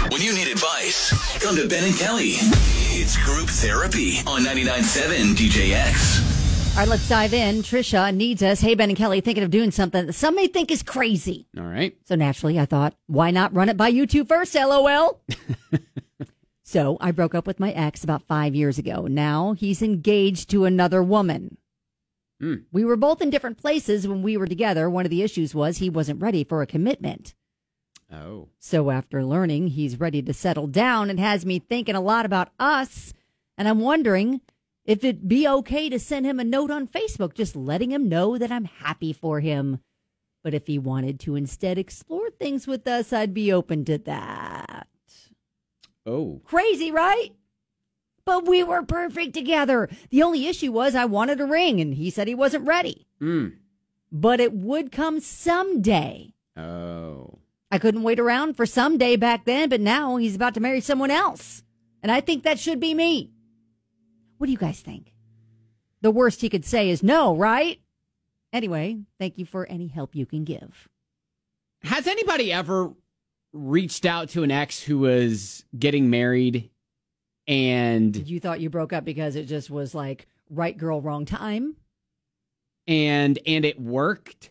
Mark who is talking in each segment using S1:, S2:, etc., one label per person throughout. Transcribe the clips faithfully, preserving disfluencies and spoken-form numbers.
S1: When you need advice, come to Ben and Kelly. It's group therapy on ninety-nine point seven D J X.
S2: All right, let's dive in. Trisha needs us. Hey, Ben and Kelly, thinking of doing something that some may think is crazy.
S3: All right.
S2: So naturally, I thought, why not run it by you two first, LOL? So I broke up with my ex about five years ago. Now he's engaged to another woman.
S3: Mm.
S2: We were both in different places when we were together. One of the issues was he wasn't ready for a commitment.
S3: Oh.
S2: So after learning he's ready to settle down, it has me thinking a lot about us. And I'm wondering if it'd be okay to send him a note on Facebook, just letting him know that I'm happy for him. But if he wanted to instead explore things with us, I'd be open to that.
S3: Oh.
S2: Crazy, right? But we were perfect together. The only issue was I wanted a ring, and he said he wasn't ready.
S3: Mm.
S2: But it would come someday.
S3: Oh.
S2: I couldn't wait around for someday back then, but now he's about to marry someone else. And I think that should be me. What do you guys think? The worst he could say is no, right? Anyway, thank you for any help you can give.
S3: Has anybody ever reached out to an ex who was getting married and
S2: You thought you broke up because it just was like right girl, wrong time?
S3: and and it worked?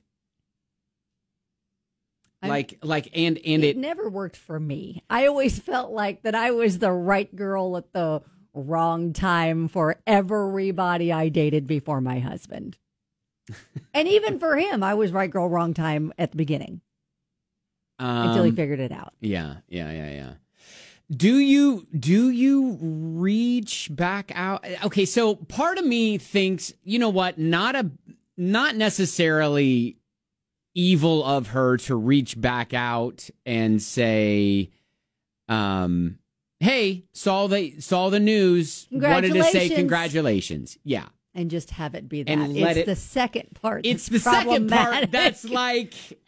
S2: I'm-
S3: Like like and and
S2: it
S3: it
S2: never worked for me. I always felt like that I was the right girl at the wrong time for everybody I dated before my husband. And even for him, I was right girl, wrong time at the beginning
S3: um,
S2: until he figured it out.
S3: Yeah, yeah, yeah, yeah. Do you do you reach back out? Okay, so part of me thinks, you know what, not a not necessarily evil of her to reach back out and say, um, hey, saw the saw the news, wanted to say
S2: Congratulations.
S3: congratulations. Yeah.
S2: And just have it be that.
S3: And let
S2: it's
S3: it-
S2: the second part.
S3: It's
S2: that's
S3: the second part
S2: problematic.
S3: that's like,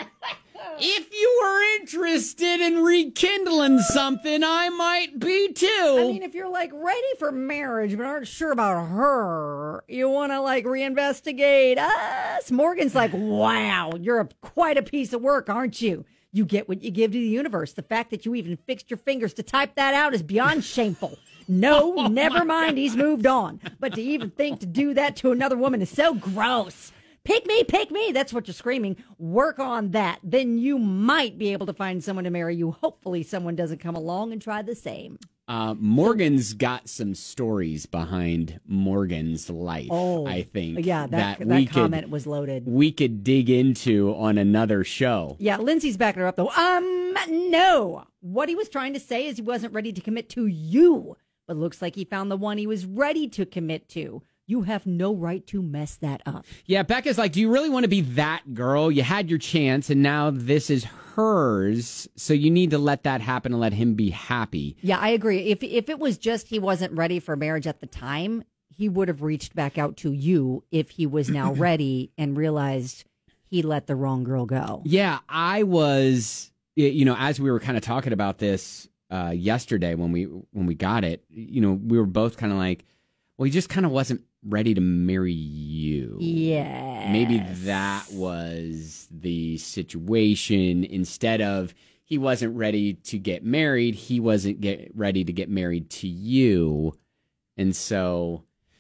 S3: if you were interested in rekindling something, I might be too.
S2: I mean, if you're like ready for marriage but aren't sure about her, you want to like reinvestigate us. Morgan's like, wow, you're a, quite a piece of work, aren't you? You get what you give to the universe. The fact that you even fixed your fingers to type that out is beyond shameful. No,
S3: Oh,
S2: never mind. He's moved on. But to even think to do that to another woman is so gross. Pick me, pick me. That's what you're screaming. Work on that. Then you might be able to find someone to marry you. Hopefully someone doesn't come along and try the same.
S3: Uh, Morgan's got some stories behind Morgan's life,
S2: Oh,
S3: I think.
S2: yeah, that, that,
S3: we
S2: comment
S3: could,
S2: was loaded.
S3: we could dig into on another show.
S2: Yeah, Lindsay's backing her up, though. Um, no. What he was trying to say is he wasn't ready to commit to you, but looks like he found the one he was ready to commit to. You have no right to mess that up.
S3: Yeah, Becca's like, do you really want to be that girl? You had your chance, and now this is hers, so you need to let that happen and let him be happy.
S2: Yeah, I agree. If if it was just he wasn't ready for marriage at the time, he would have reached back out to you if he was now ready and realized he let the wrong girl go.
S3: Yeah, I was, you know, as we were kind of talking about this uh, yesterday when we when we got it, you know, we were both kind of like, well, he just kind of wasn't ready to marry you.
S2: Yeah.
S3: Maybe that was the situation. Instead of he wasn't ready to get married, he wasn't get ready to get married to you. And so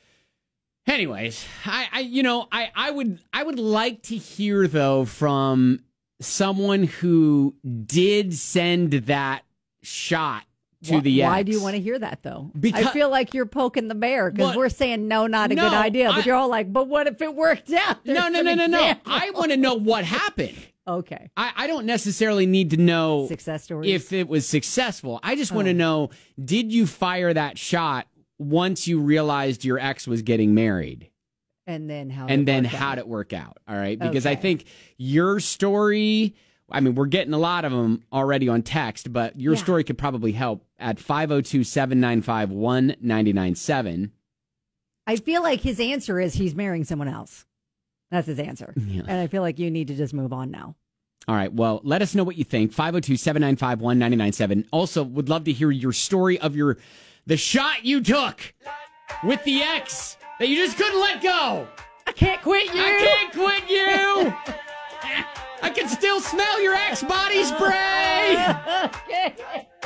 S3: anyways, I, I you know, I, I would I would like to hear though from someone who did send that shot to
S2: Why,
S3: the ex.
S2: why do you want to hear that, though?
S3: Because-
S2: I feel like you're poking the bear because
S3: What?
S2: we're saying no, not a
S3: No,
S2: good idea. But
S3: I-
S2: you're all like, but what if it worked out? There's
S3: No, no,
S2: some
S3: no, no, no.
S2: examples.
S3: I want to know what happened.
S2: Okay.
S3: I, I don't necessarily need to know
S2: Success stories.
S3: if it was successful. I just want to
S2: Oh.
S3: know, did you fire that shot once you realized your ex was getting married?
S2: and then how?
S3: And
S2: it
S3: then
S2: worked out.
S3: how'd it work out? All right. Because I
S2: Okay.
S3: think your story, I mean, we're getting a lot of them already on text, but your
S2: Yeah.
S3: story could probably help at five oh two, seven nine five, one nine nine seven.
S2: I feel like his answer is he's marrying someone else. That's his answer.
S3: Yeah.
S2: And I feel like you need to just move on now.
S3: All right. Well, let us know what you think. five oh two, seven nine five, one nine nine seven. Also, would love to hear your story of your the shot you took with the ex that you just couldn't let go.
S2: I can't quit you.
S3: I can't quit you. I can still smell your ex body spray.
S2: Okay.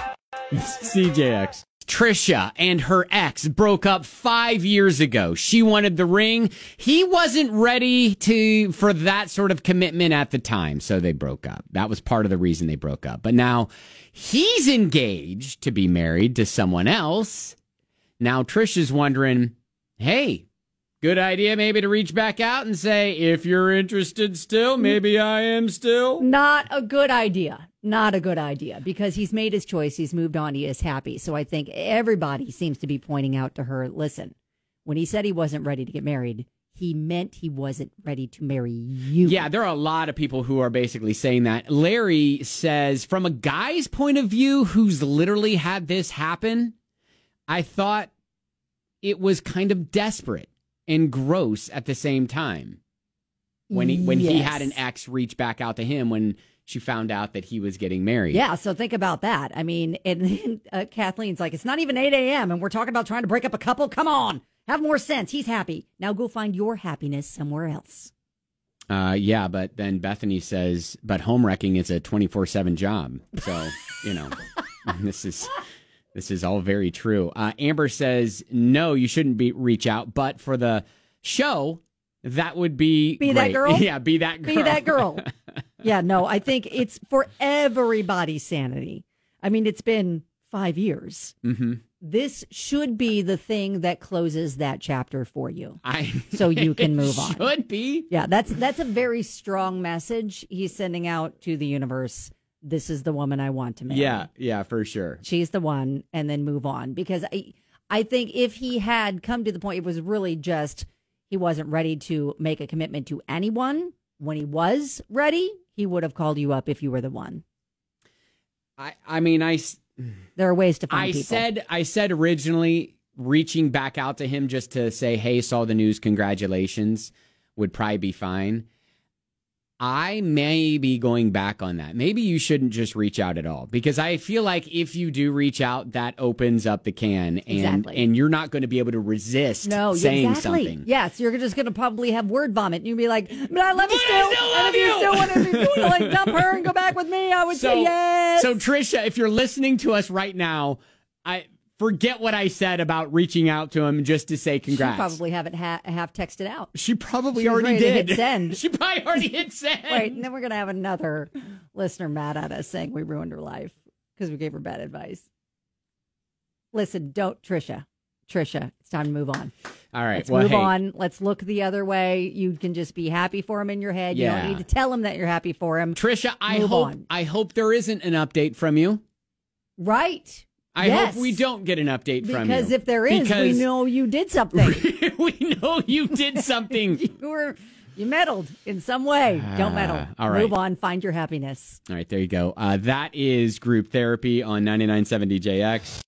S3: C J X. Trisha and her ex broke up five years ago. She wanted the ring. He wasn't ready to for that sort of commitment at the time, so they broke up. That was part of the reason they broke up. But now he's engaged to be married to someone else. Now Trisha's wondering, hey, good idea maybe to reach back out and say, if you're interested still, maybe I am still.
S2: Not a good idea. Not a good idea, because he's made his choice. He's moved on. He is happy. So I think everybody seems to be pointing out to her, listen, when he said he wasn't ready to get married, he meant he wasn't ready to marry you.
S3: Yeah, there are a lot of people who are basically saying that. Larry says, from a guy's point of view who's literally had this happen, I thought it was kind of desperate and gross at the same time. When he when
S2: Yes.
S3: he had an ex reach back out to him when she found out that he was getting married.
S2: Yeah, so think about that. I mean, and, and uh, Kathleen's like, it's not even eight a.m. and we're talking about trying to break up a couple. Come on, have more sense. He's happy. Now go find your happiness somewhere else.
S3: Uh, yeah, but then Bethany says, but home wrecking is a twenty-four seven job. So, you know, this is this is all very true. Uh, Amber says, no, you shouldn't be reach out, but for the show, that would be
S2: Be
S3: great.
S2: that girl?
S3: Yeah, be that girl.
S2: Be that girl. Yeah, no, I think it's for everybody's sanity. I mean, it's been five years.
S3: Mm-hmm.
S2: This should be the thing that closes that chapter for you,
S3: I
S2: so you can move on.
S3: Should be.
S2: Yeah, that's that's a very strong message he's sending out to the universe. This is the woman I want to marry.
S3: Yeah, yeah, for sure.
S2: She's the one, and then move on. Because I, I think if he had come to the point, it was really just he wasn't ready to make a commitment to anyone. When he was ready, he would have called you up if you were the one.
S3: I, I mean, I,
S2: There are ways to find
S3: I
S2: people.
S3: said, I said originally reaching back out to him just to say, hey, saw the news, congratulations, would probably be fine. I may be going back on that. Maybe you shouldn't just reach out at all, because I feel like if you do reach out, that opens up the can, and
S2: Exactly.
S3: and you're not going to be able to resist
S2: No,
S3: saying
S2: exactly.
S3: something.
S2: Yes, you're just going to probably have word vomit. And you'll be like, but I love you
S3: But
S2: still.
S3: I still
S2: and
S3: love
S2: if you
S3: you."
S2: still want to, if you want to like dump her and go back with me, I would
S3: So,
S2: say yes.
S3: so Trisha, if you're listening to us right now, I forget what I said about reaching out to him just to say congrats.
S2: She probably haven't ha- half texted out.
S3: She probably
S2: She was
S3: already
S2: ready to
S3: did.
S2: hit send.
S3: She probably already hit send.
S2: Wait, and then we're going to have another listener mad at us saying we ruined her life because we gave her bad advice. Listen, don't, Trisha. Trisha, it's time to move on.
S3: All right.
S2: Let's
S3: well,
S2: move
S3: hey,
S2: on. Let's look the other way. You can just be happy for him in your head. You
S3: Yeah.
S2: don't need to tell him that you're happy for him.
S3: Trisha, I
S2: Move
S3: hope
S2: on.
S3: I hope there isn't an update from you.
S2: Right.
S3: I
S2: Yes.
S3: hope we don't get an update from you.
S2: Because if there is,
S3: Because
S2: we know you did something.
S3: we know you did something.
S2: you were you meddled in some way. Don't meddle.
S3: Ah, all right.
S2: Move on. Find your happiness.
S3: All right, there you go. Uh, that is Group Therapy on ninety-nine point seven D J X.